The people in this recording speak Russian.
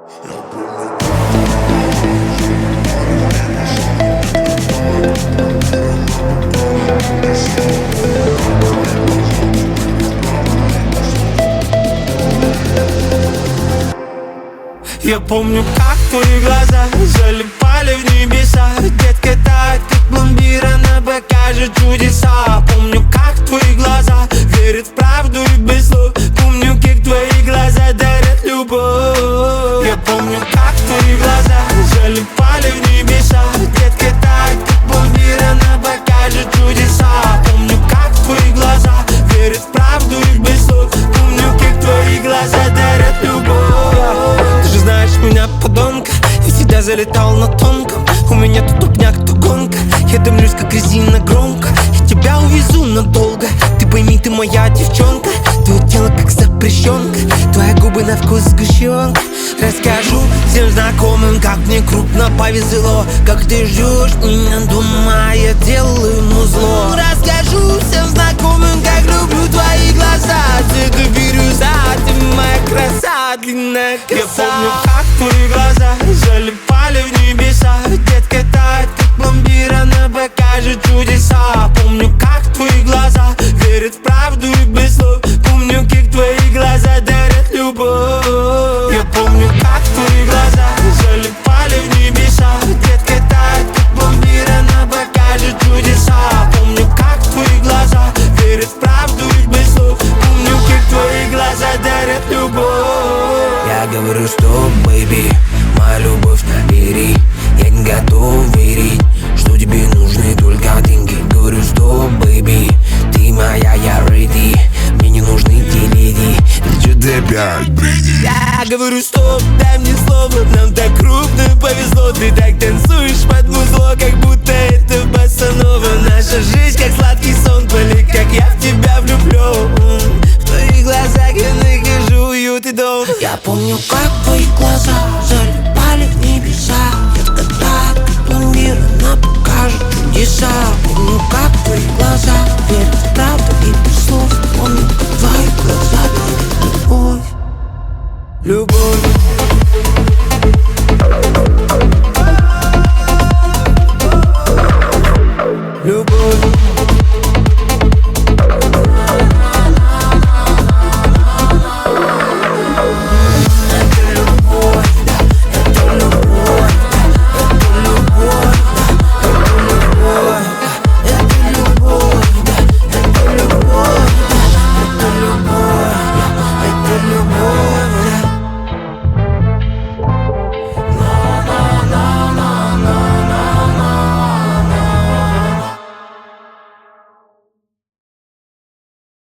Я помню, как твои глаза залипали в небеса. Детка тает, как пломбира, она покажет чудеса. Помню, как твои глаза верят в правду и без слов. Помню, как твои глаза дарят любовь. Я помню, как твои глаза залипали в небеса. Детка тает, как пломбира, она покажет чудеса. Помню, как твои глаза верят в правду и без слов. Помню, как твои глаза дарят любовь. Знаешь меня, подонка, я всегда залетал на тонком. У меня то тупняк, то гонка. Я дымлюсь, как резина громко. Я тебя увезу надолго. Ты пойми, ты моя девчонка. Твое тело как запрещенка. Твои губы на вкус сгущенка. Расскажу всем знакомым, как мне крупно повезло. Как ты ждешь меня дома, я делаю музло. Расскажу всем знакомым, как люблю твои глаза. Цвета бирюза, ты моя краса, длинная коса. Я помню, как твои глаза залипали в небеса. Детка тает, как пломбир, она покажет чудеса. Помню, как твои глаза верят в правду и без слов. Помню, как твои глаза дарят любовь. Я помню, как твои глаза залипали в небеса. Детка тает, как пломбир, она покажет чудеса. Помню, как твои глаза верят в правду и без слов. Помню, как твои глаза дарят любовь. Я говорю, что, бэйби, моя любовь набери. Я не готов верить, что тебе нужны только деньги. Говорю, что, бэйби, ты моя, я ready. Мне не нужны те леди. Ты чё ты опять бредишь? Я говорю, стоп, дай мне слово. Нам так крупно повезло. Ты так танцуешь под музло, как будто это босанова. Наша жизнь как сладкий сон, блин, как я в тебя влюблен. В твоих глазах я нахожу уют и дом. Я помню, как твои глаза залипали в небеса. Детка тает, как пломбир, она покажет чудеса. Помню, как твои глаза верят в правду и без слов. Помню, как твои глаза дарят любовь. Любовь.